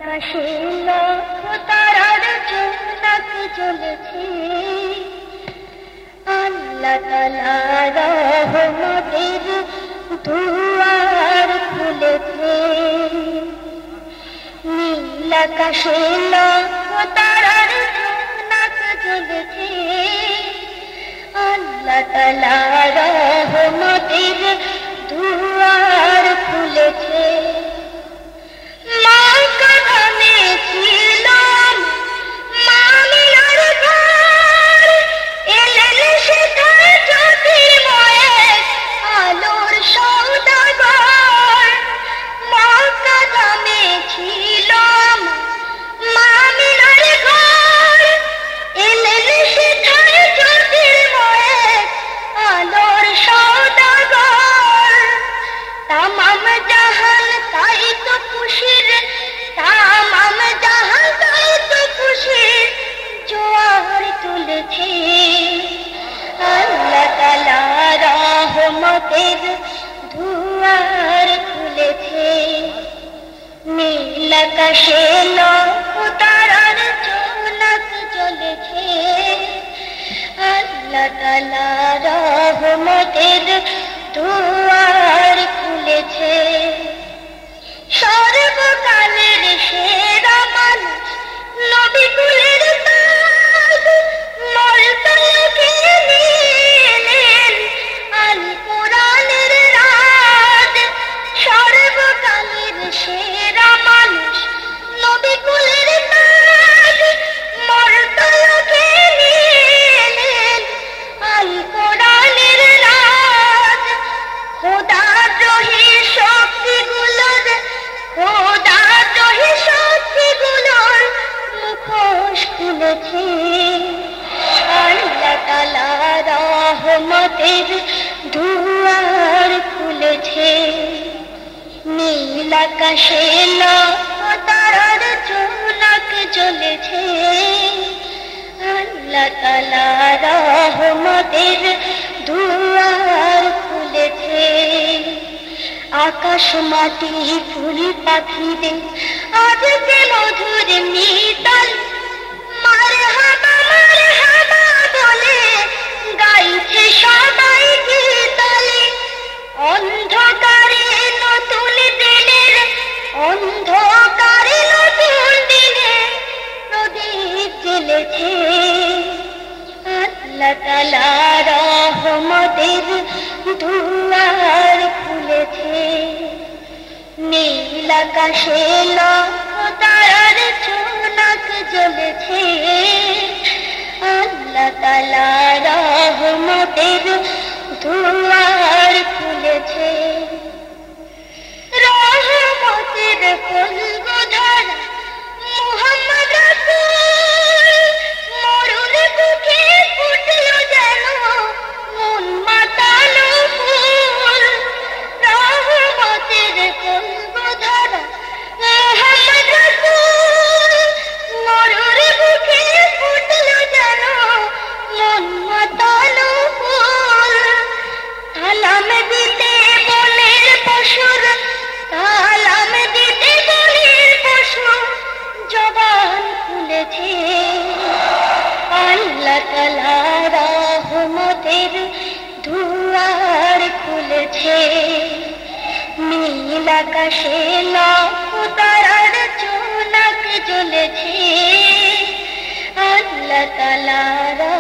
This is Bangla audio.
তারার জোনাক জ্বলেছে, আল্লাহ তাআলার রহমতের দুয়ার খুলেছে। নীল আকাশে লক্ষ তারার জোনাক জ্বলেছে, আল্লাহ তাআলার রহমতের দুয়ার খুলেছে। আল্লাহ তাআলার রহমতের দুয়ার খুলেছে। নীল আকাশে লক্ষ তারার জোনাক জ্বলেছে, আল্লাহ তাআলার রহমতের দুয়ার খুলেছে। সর্বকালের সেরা মানুষ নবী কুলের তাজ, মর্তলকে নিলেন আল কোরআনের রাজ। সর্বকালের সেরা মানুষ নবী কুলের তাজ, মর্তলকে নিলেন আল কোরআনের রাজ। খোদাদ্রোহী শক্তিগুলোর মুখোশ খুলেছে, আল্লাহ তাআলার রহমতের দুয়ার খুলেছে। নীল আকাশে লক্ষ তারার জোনাক জ্বলেছে, আল্লাহ তাআলার রহমতের দুয়ার খুলেছে। আকাশ মাটি ফুল পাখিদের আজকে মধুর মিতাল, মারহাবা মারহাবা বলে গাইছে সবাই গীতালি। অন্ধকারে নতুন দিনের, অন্ধকারে নতুন দিনে প্রদীপ জ্বলেছে, আল্লাহ তাআলার রহমতের দুয়ার খুলেছে। নীল আকাশে লক্ষ তারার জোনাক জ্বলেছে, আল্লাহ তাআলার রহমতের দুয়ার খুলেছে। রহমতের কলগধারা মুহাম্মদ রাসূল, মরুর বুকে ফুটলো যেন মন মাতালো ফুল। রহমতের কলগধারা মুহাম্মদ রাসূল, মরুর বুকে ফুটলো যেন মন মাতালো ফুল। সালাম দিতে বনের পশুর, সালাম দিতে বনের পশু জবান খুলেছে, আল্লাহ তাআলার রহমতের দুয়ার খুলেছে। নীল আকাশে লক্ষ তারার জোনাক জ্বলেছে, আল্লাহ তাআলার